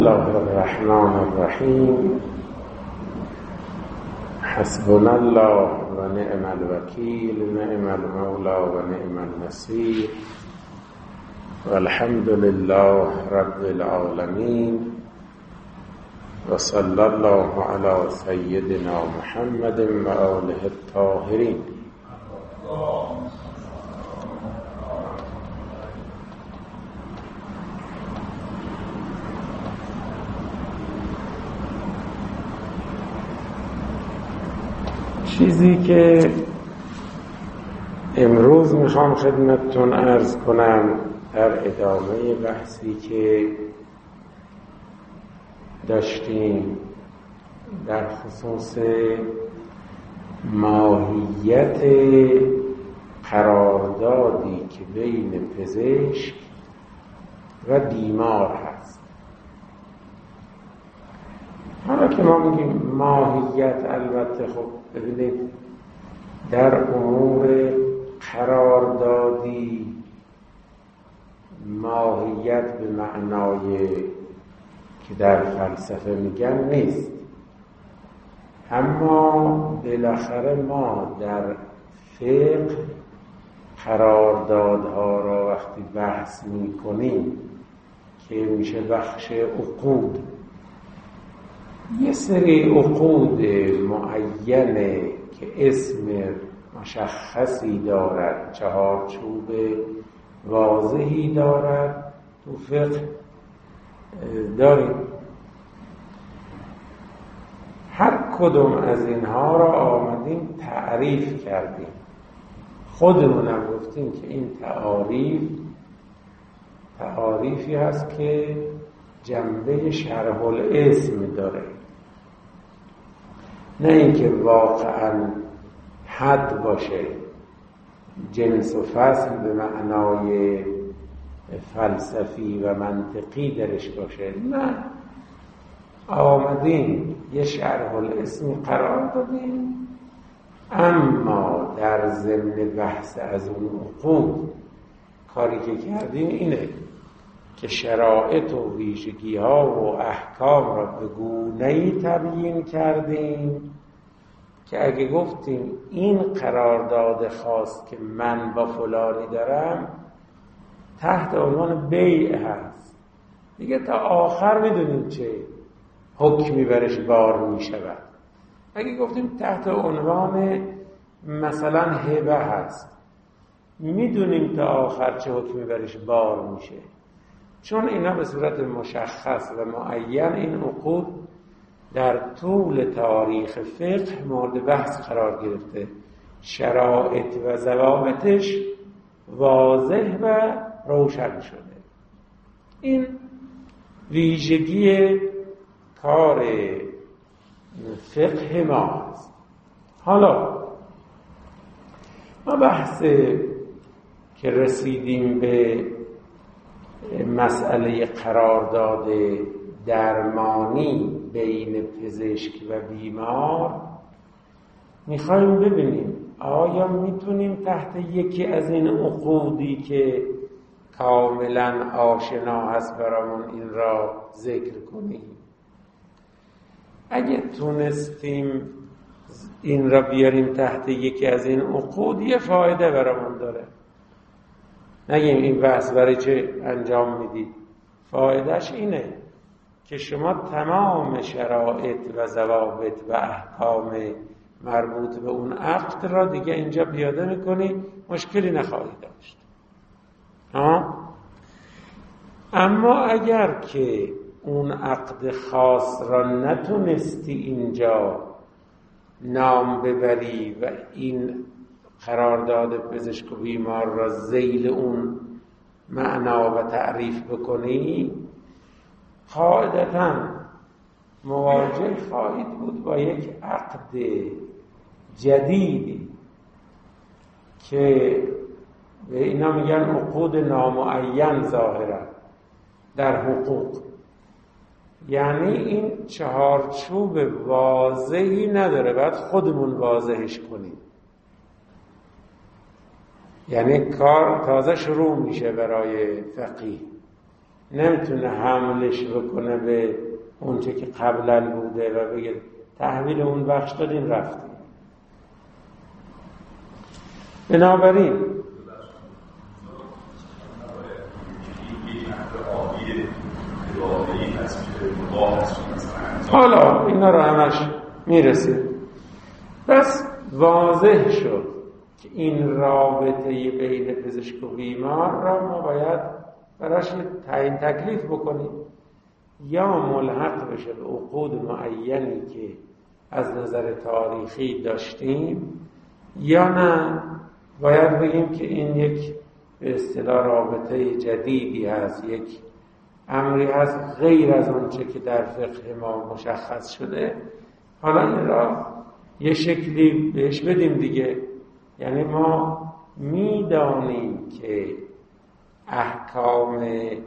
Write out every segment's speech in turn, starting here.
الله الرحمن الرحیم. حسبنا الله و نعم الوکیل، نعم المولا و نعم النصیر، والحمد لله رب العالمین، و صلی الله علی سیدنا محمد و آله الطاهرین. چیزی که امروز میخوام خدمتتون عرض کنم در ادامه بحثی که داشتیم در خصوص ماهیت قراردادی که بین پزشک و بیمار هست. حالا که ما میگیم ماهیت، البته خب ببینید در امور قراردادی ماهیت به معنای که در فلسفه میگن نیست، اما بالاخره ما در فقه قراردادها را وقتی بحث میکنیم که میشه بخش عقود، یه سری عقود معینه که اسم مشخصی دارد، چهارچوب واضحی دارد، تو فقه داریم. هر کدوم از اینها را آمدیم تعریف کردیم، خودمونم گفتیم که این تعریفی هست که جنبه شرح الاسم داره، نه اینکه واقعا حد باشه، جنس و فصل به معنای فلسفی و منطقی درش باشه. نه، آمدیم یه شرح الاسم قرار دادیم، اما در ضمن بحث از اون عقود کاری که کردیم اینه که شرایط و ویژگی ها و احکام را به گونه‌ای تبیین کردیم که اگه گفتیم این قرارداد خاص که من با فلانی دارم تحت عنوان بیع هست، دیگه تا آخر میدونیم چه حکمی برش بار میشود. اگه گفتیم تحت عنوان مثلا هبه هست، میدونیم تا آخر چه حکمی برش بار میشه، چون اینا به صورت مشخص و معین این عقود در طول تاریخ فقه مورد بحث قرار گرفته، شرایط و ضوابطش واضح و روشن شده. این ویژگی کار فقه ما است. حالا ما بحث که رسیدیم به مسئله قرارداد درمانی بین پزشک و بیمار، میخوایم ببینیم آیا میتونیم تحت یکی از این عقودی که کاملا آشنا هست برامون این را ذکر کنیم. اگه تونستیم این را بیاریم تحت یکی از این عقود، یه فایده برامون داره. نگیم این بحث برای چه انجام میدید، فایدهش اینه که شما تمام شرایط و ضوابط و احکام مربوط به اون عقد را دیگه اینجا پیاده میکنی، مشکلی نخواهی داشت. اما اگر که اون عقد خاص را نتونستی اینجا نام ببری و این قرارداد پزشک و بیمار را ذیل اون معنا و تعریف بکنی، قاعدتاً مواجه خواهید بود با یک عقد جدیدی که به اینا میگن عقود نامعین ظاهرا در حقوق. یعنی این چهارچوب واضحی نداره، باید خودمون واضحش کنیم. یعنی کار تازه شروع میشه برای فقیه. نمیتونه حملش بکنه به اونچه که قبلا بوده و بگه تحویل اون بخش دادیم رفتیم. بنابراین حالا اینا رو همش میرسیم. بس واضح شد که این رابطه بین پزشک و بیمار را ما باید براش تعیین تکلیف بکنیم، یا ملحق بشه به عقود معینی که از نظر تاریخی داشتیم، یا نه باید بگیم که این یک به اصطلاح رابطه جدیدی هست، یک امری هست غیر از آنچه که در فقه ما مشخص شده. حالا این را یه شکلی بهش بدیم دیگه. یعنی ما میدانیم که احکام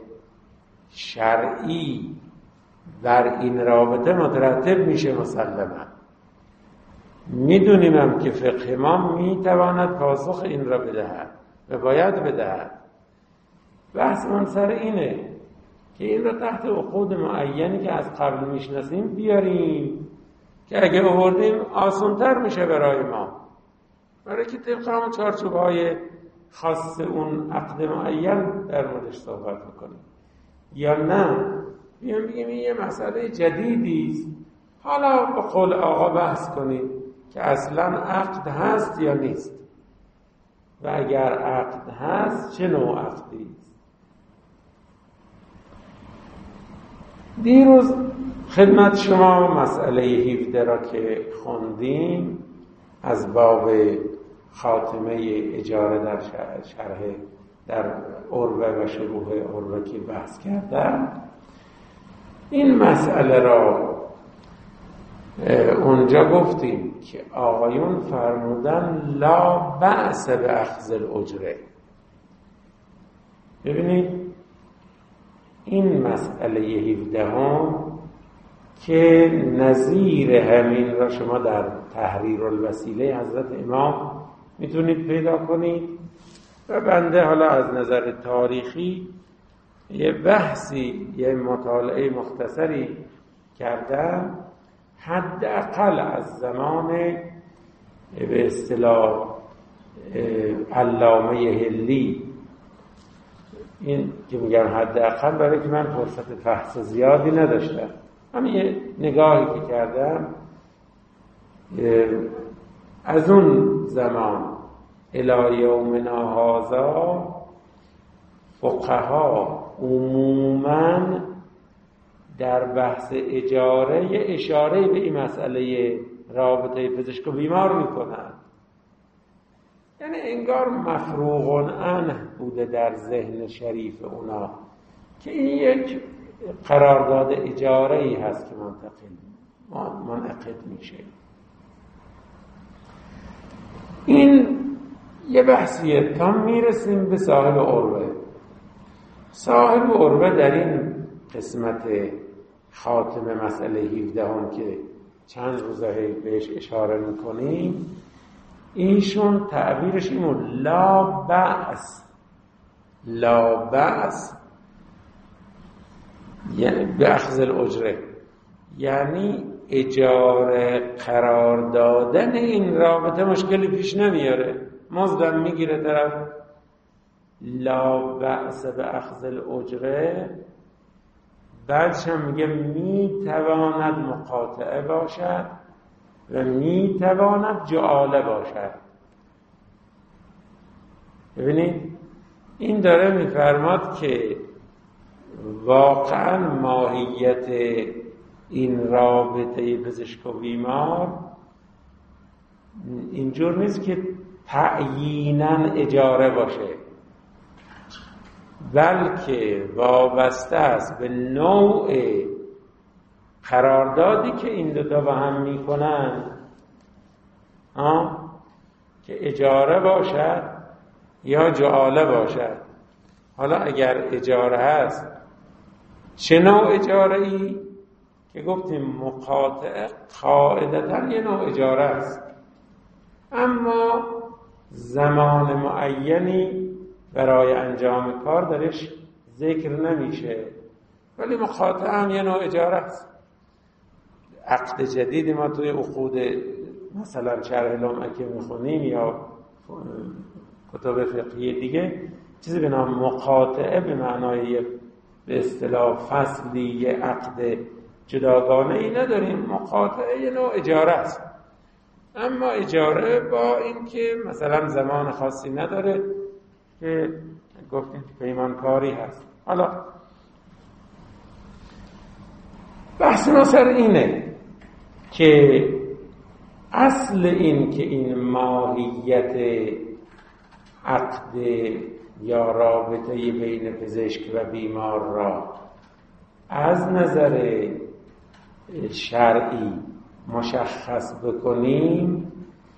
شرعی بر این رابطه مترتب میشه مسلما. میدونیم هم که فقه ما میتواند پاسخ این را بدهد و باید بدهد. بحث من سر اینه که این را تحت عقود معینی که از قبل میشناسیم بیاریم که اگه آوردیم آسان‌تر میشه برای ما، برای که طبق همون چارچوب‌های خاص اون عقد معین در موردش صحبت میکنیم. یا نه بیام بگیم این یه مسئله جدیدی است، حالا با قول آقا بحث کنیم که اصلا عقد هست یا نیست، و اگر عقد هست چه نوع عقدی است. دیروز خدمت شما مسئله 17 را که خوندیم از باب خاتمه اجاره در شرح در عروه و شروح عروه که بحث کردم، این مسئله را اونجا گفتیم که آقایون فرمودن لا بأس به اخذ الاجره. ببینید این مسئله 17 هم که نظیر همین را شما در تحریر الوسیله حضرت امام میتونید پیدا کنید، و بنده حالا از نظر تاریخی یه بحثی، یه مطالعه مختصری کردم، حداقل از زمان به اصطلاح علامه هلی. این که میگم حداقل برای که من فرصت بحث زیادی نداشتم، همین یه نگاهی که کردم از اون زمان الی یومنا هذا فقها عموماً در بحث اجاره اشاره به این مسئله رابطه پزشک و بیمار میکنن. یعنی انگار مفروغ عنه بوده در ذهن شریف اونا که این یک قرارداد اجاره ای هست که منعقد میشه. این یه بحثیه تا میرسیم به صاحب عروه. صاحب عروه در این قسمت خاتم مسئله 17 هم که چند روزه بهش اشاره میکنیم، ایشون تعبیرش اینو لا بأس یعنی به اخذ الاجره، یعنی اجاره قرار دادن این رابطه مشکلی پیش نمیاره، مزدم میگیره طرف. لا بأس به اخذ الاجره بعدش هم میگه میتواند مقاطعه باشد و میتواند جعاله باشد. ببینید این داره میفرماد که واقعا ماهیت این رابطه پزشک و بیمار اینجور نیست که تعییناً اجاره باشه، بلکه وابسته است به نوع قراردادی که این دوتا با هم میکنن، که اجاره باشد یا جعاله باشد. حالا اگر اجاره هست چه نوع اجاره ای؟ که گفتیم مقاطعه قاعدتاً یه نوع اجاره است، اما زمان معینی برای انجام کار درش ذکر نمیشه. ولی مقاطعه هم یه نوع اجاره است. عقد جدیدی ما توی عقود مثلا شرح لمعه که میخونیم یا کتب فقهی دیگه چیزی به نام مقاطعه به معنای به اصطلاح فصلی یه عقد جداگانه ای نداریم. مقاطعه یه نوع اجاره است، اما اجاره با این که مثلا زمان خاصی نداره که گفتیم پیمانکاری هست. حالا بحث ما سر اینه که اصل این که این ماهیت عقد یا رابطه بین پزشک و بیمار را از نظر شرعی مشخص بکنیم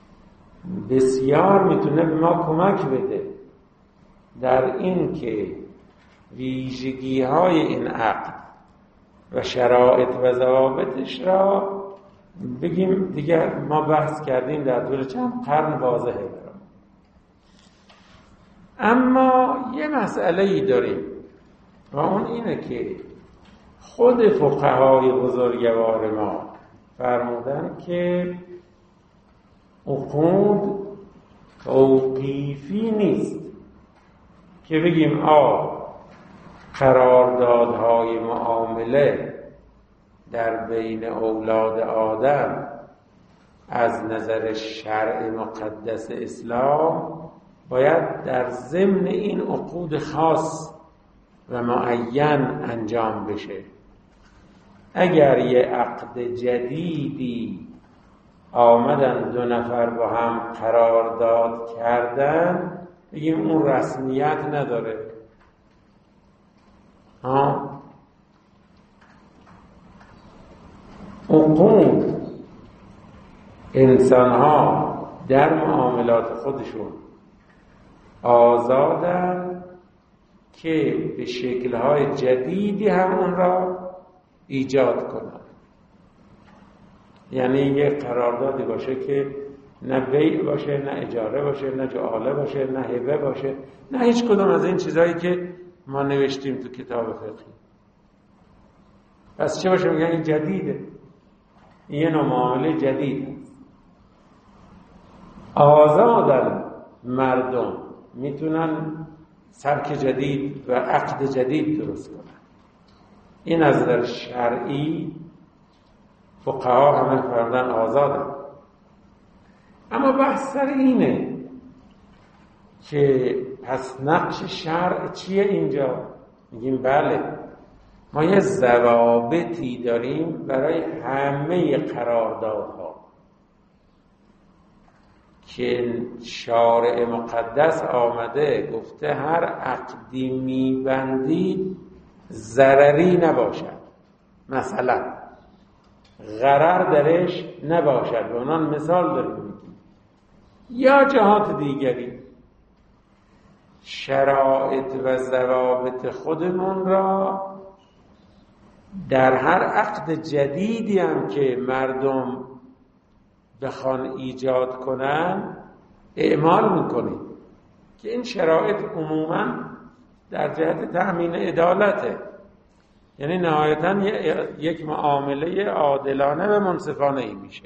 بسیار میتونه به ما کمک بده در این که ویژگی های این عقد و شرایط و ضوابطش را بگیم. دیگه ما بحث کردیم در طول چند قرن واضحه برام. اما یه مسئله ای داریم و اون اینه که خود فقهای بزرگوار ما فرمودن که عقود توقیفی نیست که بگیم قراردادهای معامله در بین اولاد آدم از نظر شرع مقدس اسلام باید در ضمن این عقود خاص و معین انجام بشه. اگر یه عقد جدیدی آمدن دو نفر با هم قرارداد کردن بگیم اون رسمیت نداره. عقود انسان ها در معاملات خودشون آزادن که به شکل‌های جدیدی همون را ایجاد کنن. یعنی یه قراردادی باشه که نه بیع باشه، نه اجاره باشه، نه جعاله باشه، نه هبه باشه، نه هیچ کدوم از این چیزهایی که ما نوشتیم تو کتاب فقهی. پس چه باشه؟ میگن این جدیده، این یه نوع معامله جدید. آزادن مردم میتونن سبک جدید و عقد جدید درست کنن. این از نظر شرعی فقها همه فرمودن آزادن. اما بحث سر اینه که پس نقش شرع چیه اینجا؟ میگیم بله، ما یه ضوابطی داریم برای همه قراردادها که شارع مقدس آمده گفته هر عقدی میبندید ضرری نباشد. مثلا غرر درش نباشد، به اونان مثال داریم میگیم. یا جهات دیگری شرایط و ضوابط خودمون را در هر عقد جدیدی هم که مردم بخوان ایجاد کنن اعمال میکنیم که این شرایط عموما در جهت تأمین عدالته. یعنی نهایتاً یک معامله عادلانه و منصفانه ای میشه.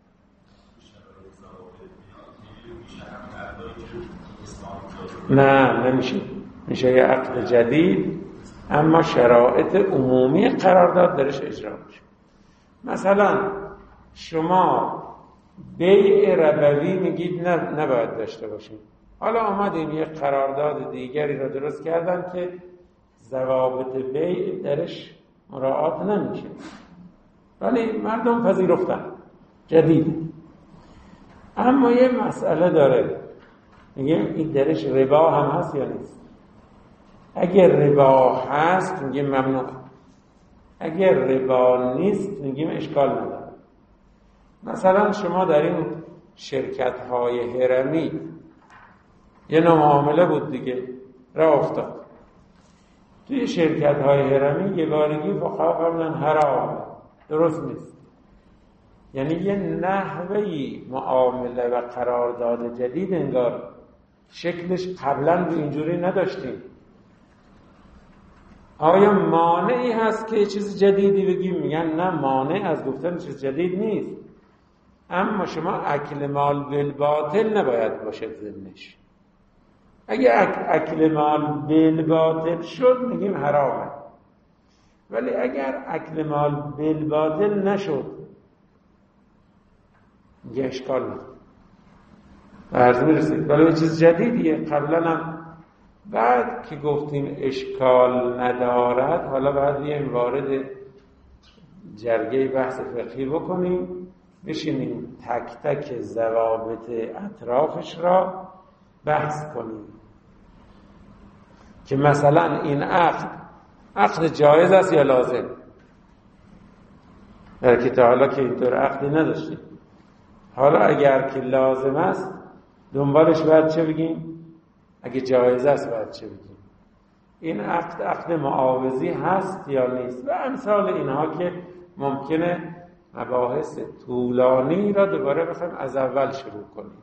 نه نمیشه، میشه یه عقد جدید اما شرایط عمومی قرارداد درش اجرا میشه. مثلا شما بیع ربوی میگید نباید داشته باشید. حالا آمدیم یه قرارداد دیگری رو درست کردن که ضوابط بیع درش مراعات نمیشه، ولی مردم پذیرفتن، جدید. اما یه مسئله داره، میگیم این درش ربا هم هست یا نیست؟ اگر ربا هست میگیم ممنوع، اگر ربا نیست میگیم اشکال نداره. مثلا شما در این شرکت‌های هرمی یه نوع معامله بود دیگه، راه افتاد. توی شرکت‌های هرمی یه بارگی فقها فرمودن حرامه، درست نیست. یعنی یه نحوهی معامله و قرارداد جدید انگار شکلش قبلا به اینجوری نداشتیم. آیا مانعی هست که چیز جدیدی بگیم؟ میگن نه، مانع از گفتن چیز جدید نیست، اما شما اکل مال بالباطل نباید باشد ضمنش. اگه اکل مال بالباطل شد میگیم حرامه، ولی اگر اکل مال بالباطل نشد یه اشکال نداره. عرض میرسید ولی چیز جدیدیه. قبلا هم بعد که گفتیم اشکال ندارد، حالا باید بیایم وارد جرگه بحث فقهی بکنیم، بشینیم تک تک ضوابط اطرافش را بحث کنیم که مثلا این عقد جایز است یا لازم، در که تا حالا که اینطور عقدی نداشتیم. حالا اگر که لازم است دنبالش باید چه بگیم؟ اگه جایز است باید چه بگیم؟ این عقد معاوضی هست یا نیست؟ و امثال اینها که ممکنه مباحث طولانی را دوباره بخوایم از اول شروع کنیم.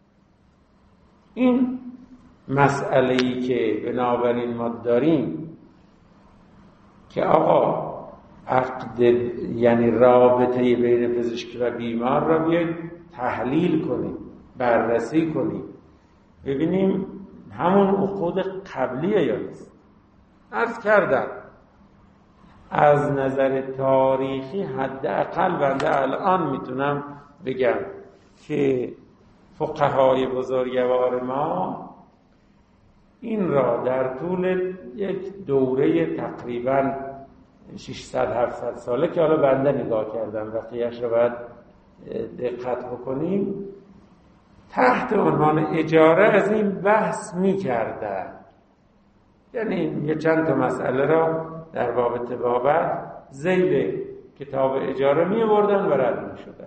این مسئله‌ای که بنابراین ما داریم که آقا عقد یعنی رابطه بین پزشک و بیمار را بیاید تحلیل کنیم، بررسی کنیم، ببینیم همون عقود قبلیه یا نیست. عرض کردم از نظر تاریخی حداقل بنده الان میتونم بگم که فقهای بزرگوار ما این را در طول یک دوره تقریباً 600-700 ساله که حالا بنده نگاه کردم، بقیه‌اش را باید دقت بکنیم، تحت عنوان اجاره از این بحث می‌کردند. یعنی یه چند تا مسئله را در باب طبابت ذیل کتاب اجاره می‌آوردن و رد می‌شدن.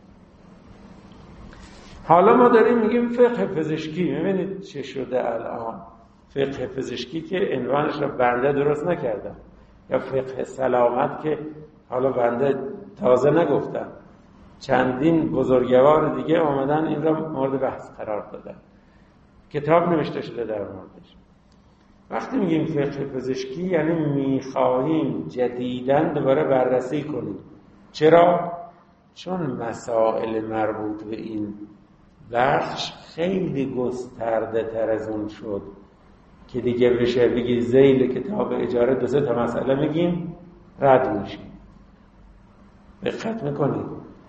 حالا ما داریم میگیم فقه پزشکی. می‌بینید چه شده الان؟ فقه پزشکی که عنوانش را بنده درست نکردم، یا فقه سلامت که حالا بنده تازه نگفتم، چندین بزرگوار دیگه آمدن این را مورد بحث قرار دادن، کتاب نوشته شده در موردش. وقتی میگیم فقه پزشکی یعنی میخواهیم جدیداً دوباره بررسی کنیم. چرا؟ چون مسائل مربوط به این بخش خیلی گسترده تر از اون شد که دیگه بشه بگی ذیل کتاب اجاره 2-3 تا مسئله میگیم رد میشیم. دقت میکنید؟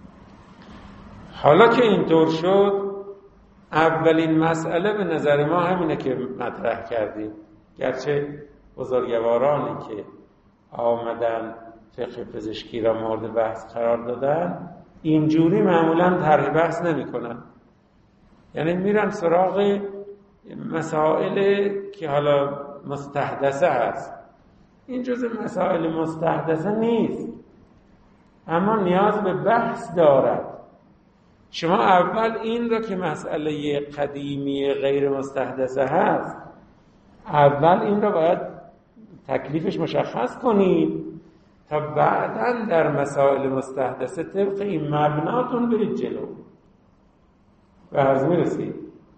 حالا که اینطور شد، اولین مسئله به نظر ما همینه که مطرح کردیم، گرچه بزرگوارانی که آمدن فقه پزشکی را مورد بحث قرار دادن اینجوری معمولا طرح بحث نمی کنن، یعنی میرن سراغ مسائل که حالا مستحدثه هست. این جزء مسائل مستحدثه نیست، اما نیاز به بحث دارد. شما اول این را که مسئله قدیمی غیر مستحدثه هست، اول این را باید تکلیفش مشخص کنید تا بعداً در مسائل مستحدثه طبق این مبناتون برید جلو و عرض میرسید.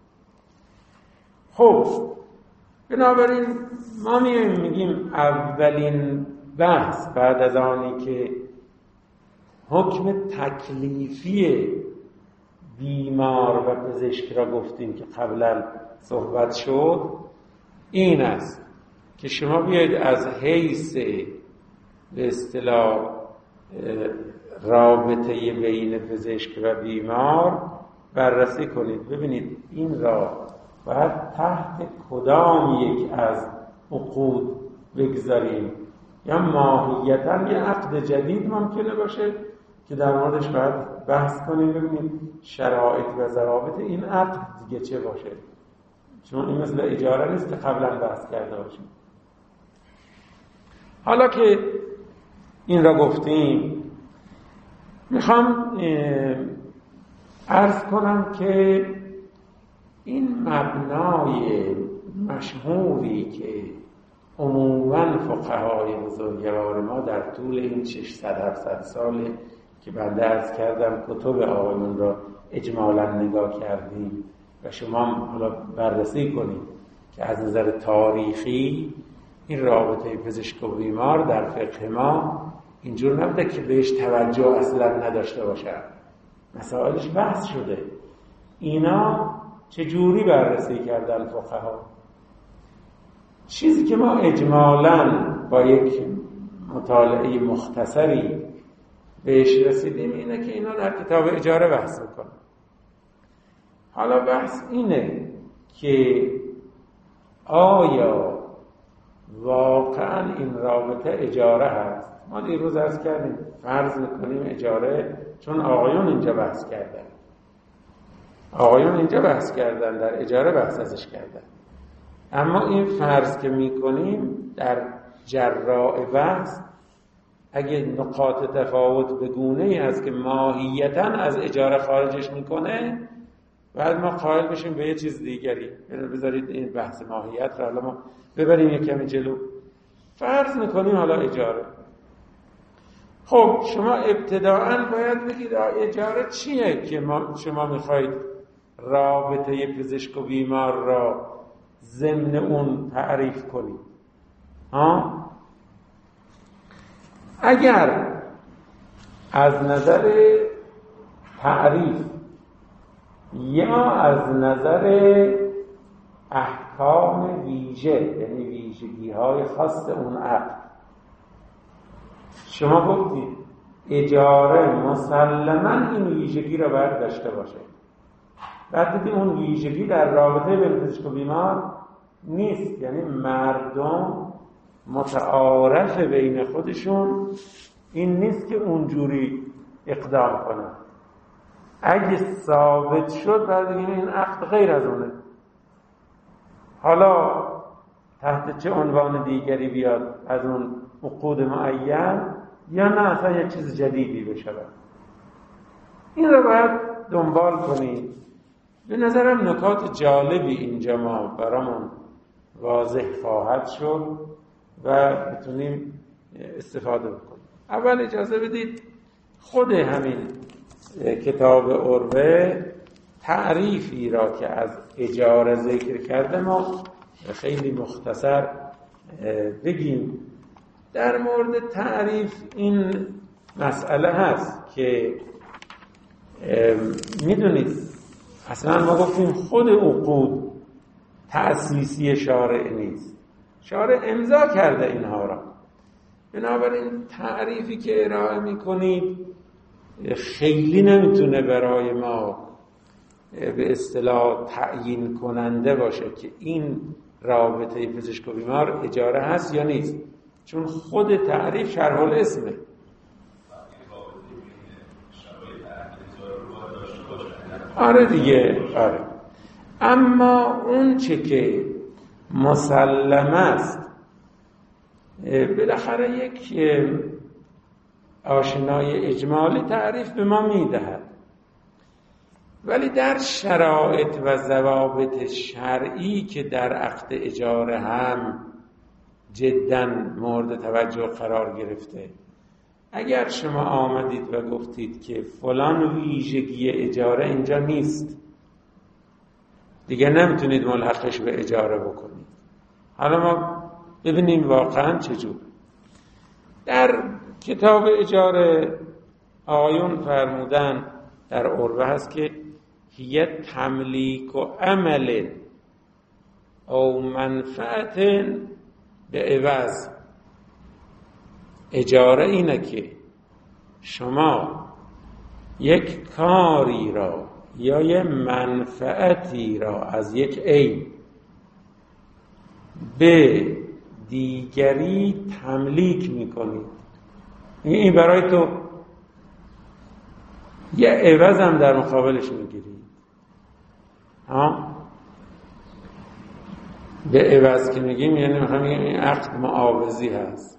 خب بنابراین ما میگیم اولین بحث بعد از آنی که حکم تکلیفی بیمار و پزشک را گفتیم که قبلا صحبت شد، این است که شما بیاید از حیث به اصطلاح رابطه بین پزشک و بیمار بررسی کنید، ببینید این را باید تحت کدام یک از عقود بگذاریم. یا ماهیتاً یه عقد جدید ممکنه باشه که در موردش باید بحث کنیم، ببینید شرایط و ضوابط این عقد دیگه چه باشه، چون این مثل اجاره نیست که قبلا بحث کرده باشیم. حالا که این را گفتیم، میخوام عرض کنم که این مبنای مشهوری که عموماً فقهای بزرگوار ما در طول این 600-700 سال که بنده عرض کردم کتب آقایون را اجمالاً نگاه کردیم و شما حالا بررسی کنید که از نظر تاریخی این رابطه پزشک و بیمار در فقه ما اینجور نبوده که بهش توجه اصلا نداشته باشه، مسائلش بحث شده. اینا چجوری بررسی کردن فقها؟ چیزی که ما اجمالاً با یک مطالعه مختصری بهش رسیدیم اینه که اینا در کتاب اجاره بحث میکنن. حالا بحث اینه که آیا واقعا این رابطه اجاره هست؟ ما دیروز عرض کردیم فرض میکنیم اجاره، چون آقایون اینجا بحث کردن در اجاره بحث ازش کردن. اما این فرض که میکنیم در جراء بحث اگه نقاط تفاوت به گونه‌ای هست که ماهیتاً از اجاره خارجش میکنه، بعد ما قائل بشیم به یه چیز دیگری. بذارید این بحث ماهیت رو حالا ما ببریم یک کمی جلو. فرض میکنیم حالا اجاره. خب شما ابتداءً باید بگید اجاره چیه که شما میخواید رابطه پزشک و بیمار را ضمن اون تعریف کنید. اگر از نظر تعریف یا از نظر احکام ویژه، یعنی ویژگی‌های خاص اون عقد، شما گفتید اجاره مسلماً این ویژگی را باید داشته باشه، بعد دیدیم اون ویژگی در رابطه بین پزشک و بیمار نیست، یعنی مردم متعارف بین خودشون این نیست که اونجوری اقدام کنن. اگه ثابت شد بعد بگیم این عقد غیر از اونه، حالا تحت چه عنوان دیگری بیاد از اون عقود معین یا نه اصلا یه چیز جدیدی بشه. این رو باید دنبال کنید. به نظرم نکات جالبی اینجا ما برامون واضح خواهد شد و بتونیم استفاده بکنیم. اول اجازه بدید خود همین کتاب عروه تعریفی را که از اجاره ذکر کرده ما خیلی مختصر بگیم. در مورد تعریف این مسئله هست که میدونید اصلا ما گفتیم خود عقود تأسیسی شارع نیست، شارع امضا کرده اینها را. بنابراین تعریفی که ارائه میکنید خیلی نمیتونه برای ما به اصطلاح تعیین کننده باشه که این رابطه پزشک و بیمار اجاره هست یا نیست، چون خود تعریف شرح الاسمه. آره دیگه، آره. اما اون چه که مسلم است بالاخره یک آشنای اجمالی تعریف به ما میدهد، ولی در شرایط و ضوابط شرعی که در عقد اجاره هم جداً مورد توجه قرار گرفته، اگر شما آمدید و گفتید که فلان ویژگی اجاره اینجا نیست، دیگه نمیتونید ملحقش به اجاره بکنید. حالا ما ببینیم واقعاً چجور. در کتاب اجاره آیون فرمودن در عروه هست که هی تملیک و عمل او منفعت به عوض. اجاره اینه که شما یک کاری را یا یک منفعتی را از یک عین به دیگری تملیک میکنید. این برای تو یه عوض هم در مقابلش میگیرید. به عوض که میگیم یعنی میخوام میگیم این عقد معاوضی هست.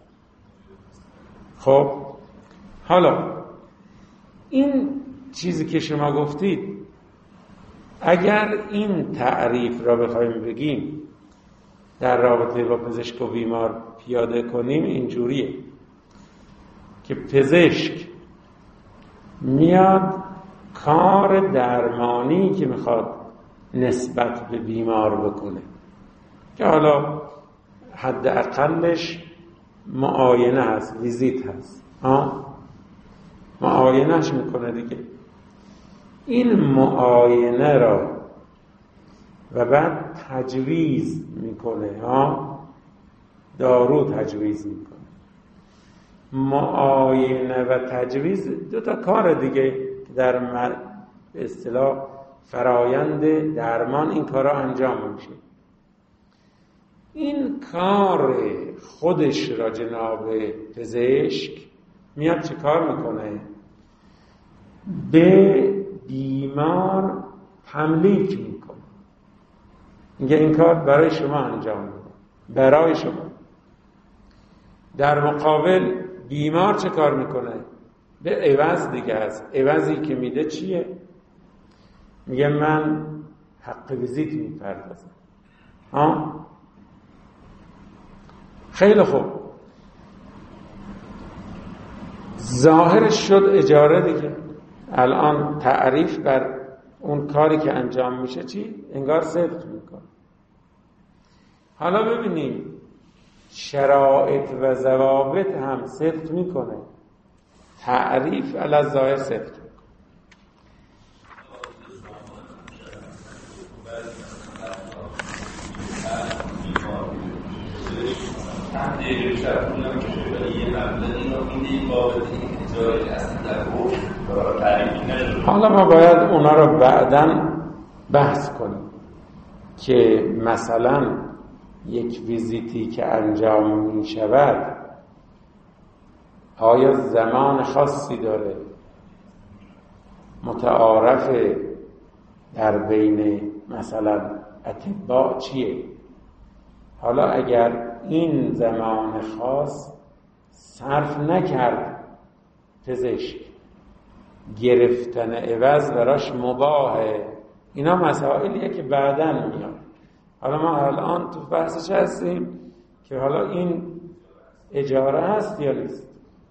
خب حالا این چیزی که شما گفتید اگر این تعریف را بخوایم بگیم در رابطه با پزشک و بیمار پیاده کنیم اینجوریه که پزشک میاد کار درمانی که میخواد نسبت به بیمار بکنه، که حالا حد اقلش معاینه هست، ویزیت هست. معاینهش میکنه دیگه. این معاینه را و بعد تجویز میکنه، دارو تجویز میکنه. معاینه و تجویز دو تا کار دیگه در به اصطلاح فرایند درمان این کارا انجام میشه. این کار خودش را جناب پزشک میاد چه کار میکنه؟ به بیمار تملیک میکنه، میگه این کار برای شما انجام میده، برای شما. در مقابل بیمار چه کار میکنه؟ به عوض دیگه هست. عوضی که میده چیه؟ میگه من حق ویزیت میپردازم. خیلی خوب، ظاهرش شد اجاره دیگه. الان تعریف بر اون کاری که انجام میشه چی؟ انگار صدق میکنه. حالا ببینیم شرایط و ضوابط هم صدق میکنه. تعریف علی الظاهر صدق میکنه. حالا ما باید اونا رو بعداً بحث کنیم که مثلا یک ویزیتی که انجام می شود آیا زمان خاصی داره، متعارف در بین مثلا اطباء چیه؟ حالا اگر این زمان خاص صرف نکرد پزشک، گرفتن عوض براش مباحه. اینا مسائلیه که بعداً میاد. حالا ما الان تو بحثش هستیم که حالا این اجاره هست یا نیست.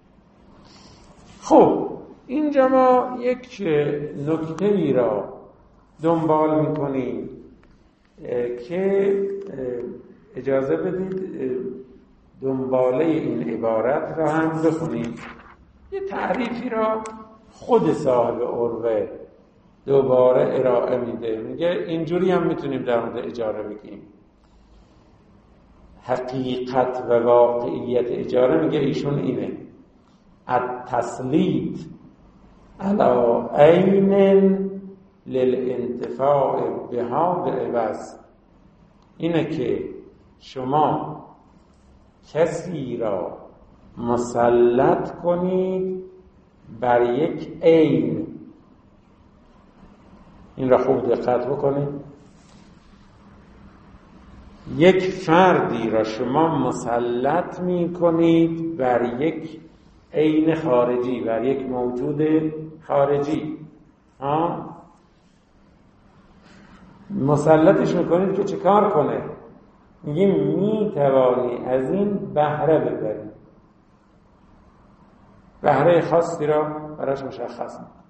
خب اینجا ما یک نکته ای را دنبال میکنیم که اجازه بدید دنباله این عبارت را هم بخونیم. یه تعریفی را خود صاحب عروه دوباره ارائه میده. میگه اینجوری هم میتونیم در مورد اجاره بگیم. حقیقت و واقعیت اجاره میگه ایشون اینه: التسلیط علی عین للانتفاع بها بعوض. اینه که شما کسی را مسلط کنید بر یک عین. این را خوب دقت بکنید. یک فردی را شما مسلط می کنید بر یک عین خارجی، بر یک موجود خارجی. مسلطش میکنید که چه کار کنه؟ میگیم می توانی از این بهره ببری. بهره خاصی را براش مشخص میکنید.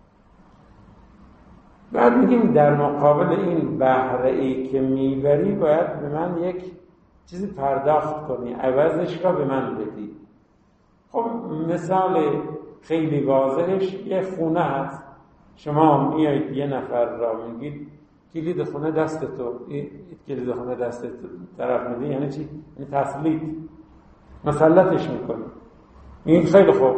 بعد میگیم در مقابل این بهره ای که میبری باید به من یک چیزی پرداخت کنی، عوضش را به من بدی. خب مثال خیلی واضحش یه خونه هست. شما میایید یه نفر را میگید کلید خونه دست تو، کلید خونه دست طرف میدی، یعنی چی؟ یعنی تسلیط، مسلطش میکنی. این خیلی خوب،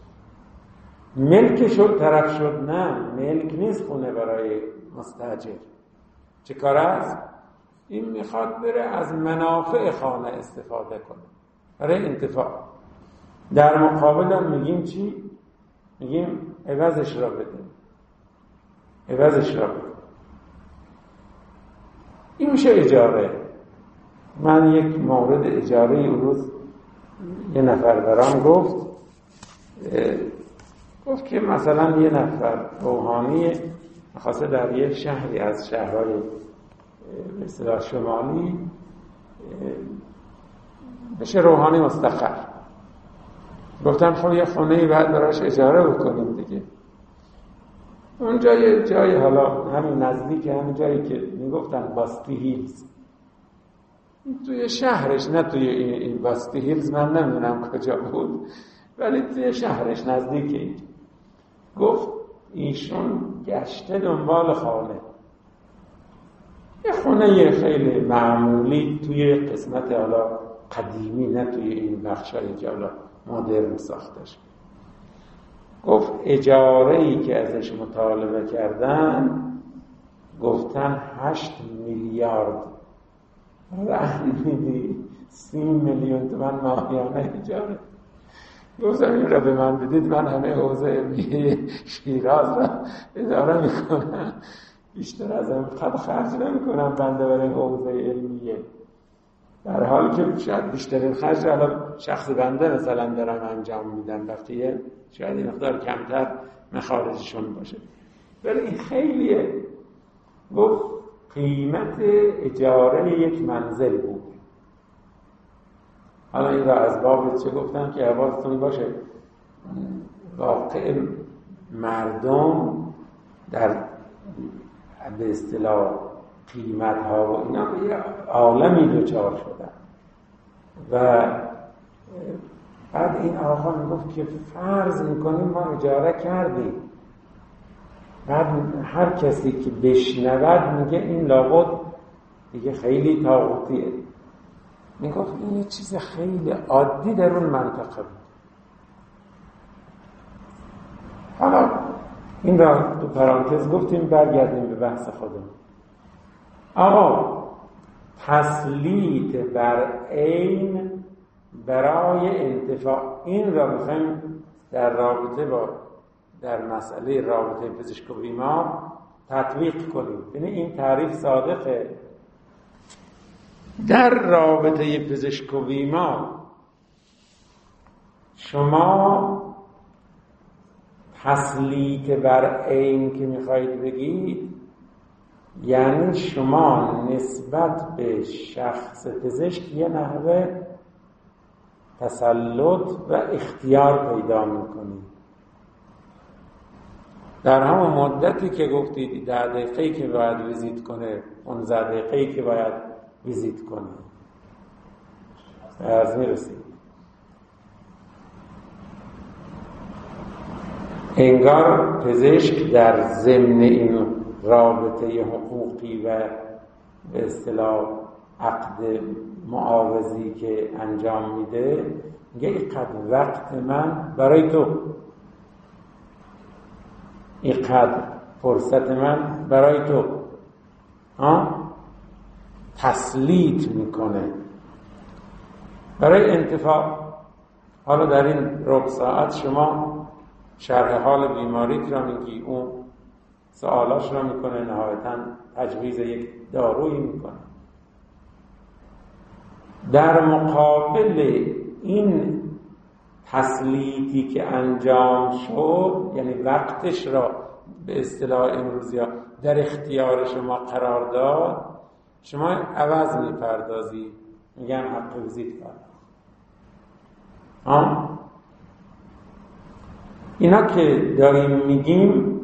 ملک شد، طرف شد. نه، ملک نیست خونه برای مستاجر. چه کار است؟ این میخواد بره از منافع خانه استفاده کنه برای انتفاع. در مقابل هم میگیم چی؟ میگیم عوضش را بده، عوضش را بده. این میشه اجاره. من یک مورد اجاره اون روز یه نفر برام گفت که مثلا یه نفر روحانی خاصه در یه شهری از شهرهای مثلا شمالی بشه روحانی مستقر. گفتم خب یه خونه‌ای بعد براش اجاره بکنیم دیگه. اونجا یه جایی، حالا همین نزدیک همین جایی که میگفتن باستی هیلز، توی شهرش، نه توی این واستی هیلز، من نمیدونم کجا بود، ولی توی شهرش نزدیکی. گفت ایشون گشته دنبال خانه، یه خونه خیلی معمولی توی قسمت حالا قدیمی، نه توی این بخشایی که حالا مدرن ساختش. گفت اجاره‌ای که ازش مطالبه کردن گفتن 8 میلیارد رهن میدی، 30 میلیون تومان ماهیانه اجاره. گفتم این را به من بدید، من همه حوزه علمیه شیراز را اداره میکنم، بیشتر از این قد خرج نمیکنم بنده برای حوزه علمیه، در حالی که شاید بیشترین خرج الان شخص بنده مثلا دارم انجام میدم، بقیه شاید این مقدار کمتر مخارجشون باشه، ولی این خیلیه. گفت قیمت اجاره یک منزل بود. حالا این را از باب چه گفتم که حواستون باشه، واقع مردم در به اصطلاح قیمت ها و اینا به یه عالمی دوچار شدن. و بعد این آقا میگفت که فرض میکنیم ما اجاره کردیم، بعد هر کسی که بشنود میگه این لابد دیگه خیلی طاغوتیه. میگفت این یه چیز خیلی عادی در اون منطقه بود. حالا این را تو پرانتز گفتیم، برگردیم به بحث خودمون. آقا تسلیط بر عین برای انتفاع، این را میخوایم در رابطه با در مسئله رابطه پزشک و بیمار تطبیق کنیم. یعنی این تعریف صادقه. در رابطه پزشک و بیمار شما تسلیط بر عین که میخواید بگید، یعنی شما نسبت به شخص پزشک یه نحوه تسلط و اختیار پیدا میکنید. در همون مدتی که گفتید 10 دقیقه‌ای که باید ویزیت کنه، 15 دقیقه‌ای که باید ویزیت کنه، از میرسید. انگار پزشک در ضمن این رابطه حقوقی و به اصطلاح عقد معاوضی که انجام میده، میگه اینقدر وقت من برای تو، اینقدر فرصت من برای تو، تسلیط میکنه برای انتفاع. حالا در این ربع ساعت شما شرح حال بیماریت را میگی، اون سوالاش را میکنه، نهایتاً تجویز یک دارویی میکنه. در مقابل این تسلیطی که انجام شد، یعنی وقتش را به اصطلاح امروزی در اختیار شما قرار داد، شما عوض میپردازی، میگن حق ویزیت فرد. اینا که داریم میگیم،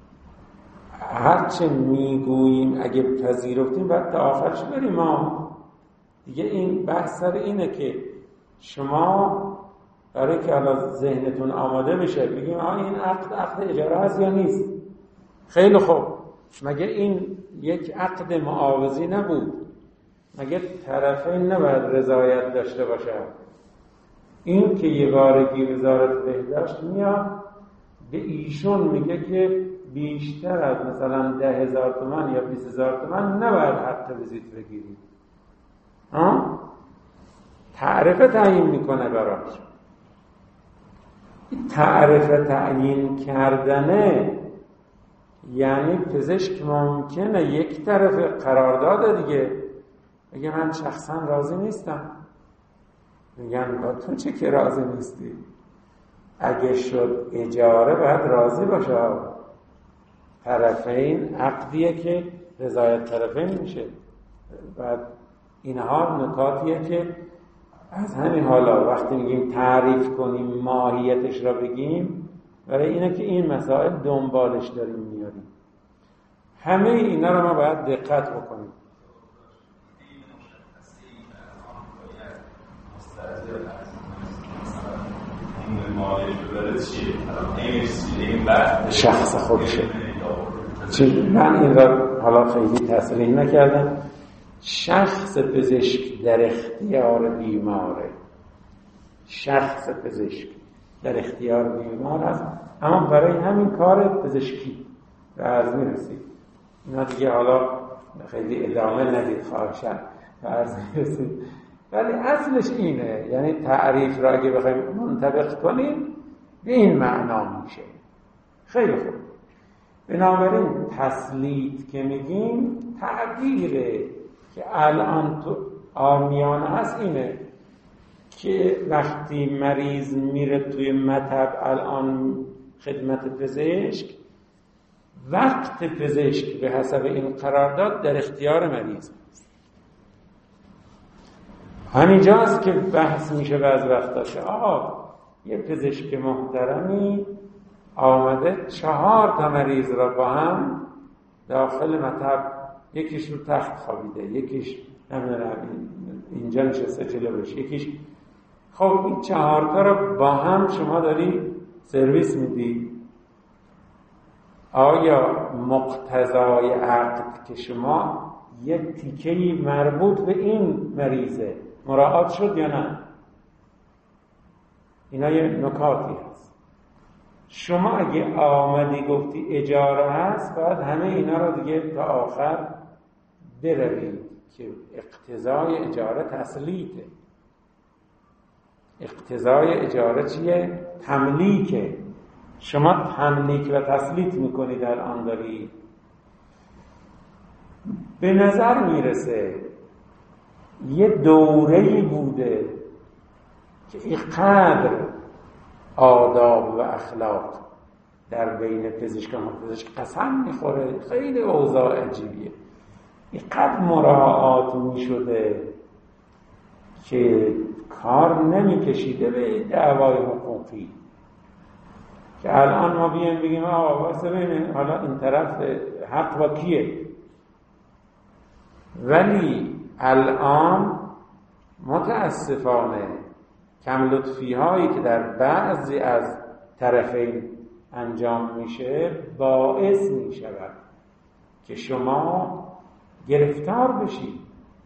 هرچه میگوییم اگه پذیرفتیم باید تا آخرش بریم. دیگه این بحث سر اینه که شما برای که حالا ذهنتون آماده بشه بگیم این عقد اجاره هست یا نیست. خیلی خوب، مگه این یک عقد معاوضی نبود؟ مگه طرفین نباید رضایت داشته باشه؟ این که یه بارگی وزارت بهداشت میاد به ایشون میگه که بیشتر از مثلا 10,000 تومان یا 20,000 تومان نباید حق ویزیت بگیرید، تعرفه تعیین میکنه براش. تعرفه تعیین کردنه یعنی پزشک ممکنه یک طرف قرارداد دیگه بگه من شخصا راضی نیستم. میگن با تو چه که راضی نیستی؟ اگه شد اجاره باید راضی باشه. طرفین عقدیه که رضایت طرفین میشه. بعد اینها نکاتیه که از همین حالا وقتی میگیم تعریف کنیم، ماهیتش را بگیم، برای اینه که این مسائل دنبالش داریم میاریم. همه اینا رو ما باید دقت بکنیم. مالش ببره چیه؟ این بحث شخص خودشه. من این را حالا خیلی تصریح نکردم. شخص پزشک در اختیار بیماره، شخص پزشک در اختیار بیمار است، اما برای همین کار پزشکی به عرض میرسید. اینا دیگه حالا خیلی ادامه ندید خواهشن به عرض میرسید، ولی اصلش اینه، یعنی تعریف را اگه بخوایم منطبق کنیم به این معنا میشه. خیلی خوب. بنابراین تسلیط که میگیم تعبیره که الان تو عامیانه هست اینه که وقتی مریض میره توی مطب الان خدمت پزشک، وقت پزشک به حسب این قرارداد در اختیار مریض است. همینجاست که بحث میشه بعض وقتا که آقا یه پزشک محترمی آمده 4 تا مریض را با هم داخل مطب، یکیش رو تخت خوابیده، یکیش اینجا نشسته جلوش، یکیش، خب این 4 تا را با هم شما داری سرویس میدی. آیا مقتضای عقد که شما یک تیکه‌ای مربوط به این مریضه مراعات شد یا نه؟ اینا یه نکاتی هست. شما اگه آمدی گفتی اجاره هست، باید همه اینا رو دیگه تا آخر بروید که اقتضای اجاره تسلیته. اقتضای اجاره چیه؟ تملیکه. شما تملیک و تسلیط میکنید الان دارید. به نظر میرسه یه دوره‌ای بوده که اینقدر آداب و اخلاق در بین پزشکان و پزشک قسم میخوره، خیلی اوضاع عجیبیه، اینقدر مراعات میشده که کار نمیکشیده به دعوای حقوقی که الان ما بیایم بگیم آقا واسه ببینید حالا این طرف حق با کیه. ولی الان متاسفانه کم لطفی هایی که در بعضی از طرفین انجام میشه باعث میشود که شما گرفتار بشید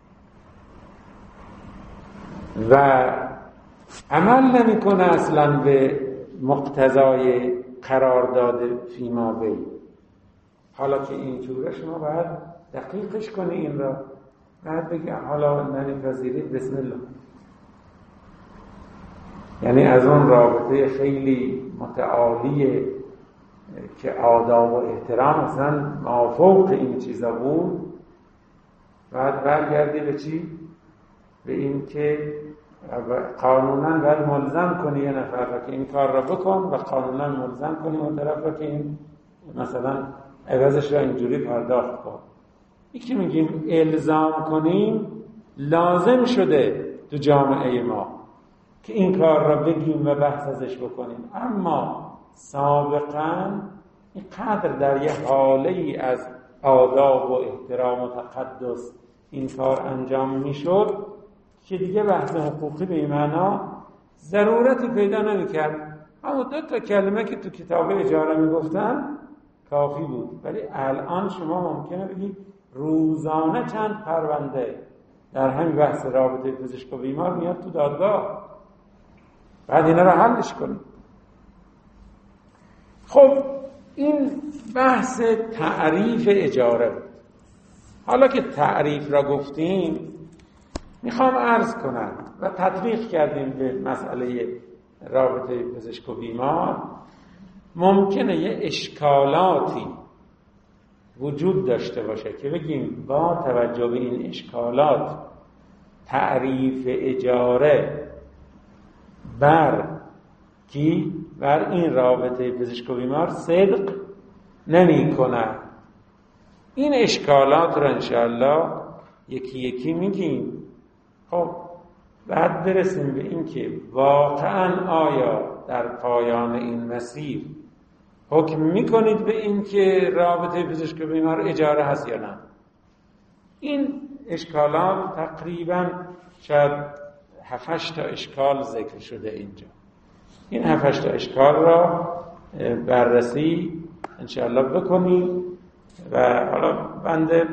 و عمل نمیکنه اصلا به مقتضای قرارداد فیما بین. حالا که اینجوره شما باید دقیقش کنی این را، باید بگی حالا نمیپذیرید بسم الله. یعنی از اون رابطه خیلی متعالیه که آداب و احترام اصلا مافوق این چیزا بود، باید برگردی به چی؟ به این که قانونا باید ملزم کنی یه نفر را که این کار را بکن و قانونا ملزم کنی اون طرف را که این مثلا عوضش را اینجوری پرداخت کن. یکی میگیم الزام کنیم لازم شده تو جامعه ما که این کار را بگیم و بحث ازش بکنیم، اما سابقا این قدر در یه حاله ای از آداب و احترام و تقدس این کار انجام میشد که دیگه بحث حقوقی به این معنا ضرورتی پیدا نمیکرد. اما 2 تا کلمه که تو کتاب اجاره میگفتن کافی بود. ولی الان شما ممکنه بگید روزانه چند پرونده در همین بحث رابطه پزشک و بیمار میاد تو دادگاه، بعد اینا رو حلش کنید. خب این بحث تعریف اجاره بود. حالا که تعریف را گفتیم میخوام عرض کنم و تطبیق کردیم به مسئله رابطه پزشک و بیمار. ممکنه یه اشکالاتی وجود داشته باشه که بگیم با توجه به این اشکالات تعریف اجاره بر این رابطه پزشک و بیمار صدق نمی کنه. این اشکالات رو انشاءالله یکی یکی میگیم. خب بعد برسیم به این که واقعا آیا در پایان این مسیر حکم میکنید به این که رابطه پزشک و بیمار اجاره هست یا نه. این اشکالات تقریبا شاید 7-8 تا اشکال ذکر شده اینجا. این 7-8 تا اشکال را بررسی انشاءالله بکنیم. و حالا بنده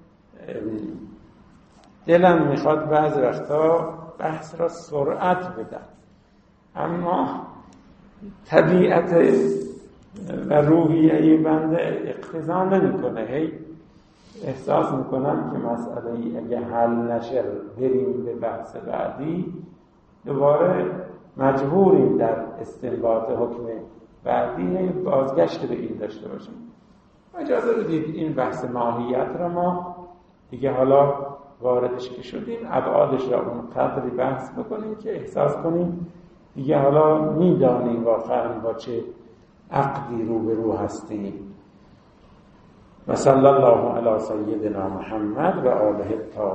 دلم میخواد بعض وقتا بحث را سرعت بدم، اما طبیعت و روحیه بنده اقتضا نمیکنه. هی احساس میکنم که مسئله اگه حل نشه بریم به بحث بعدی، دوباره مجبوریم در استنباط حکم بعدی بازگشت به این داشته باشیم. اجازه بدید این بحث ماهیت را ما دیگه حالا واردش که شدیم ابعادش را اون قدری بحث بکنیم که احساس کنیم دیگه حالا میدانیم واقعا با چه عقدی روبرو هستیم. و صلی الله علی سیدنا محمد و آله الطاهرین.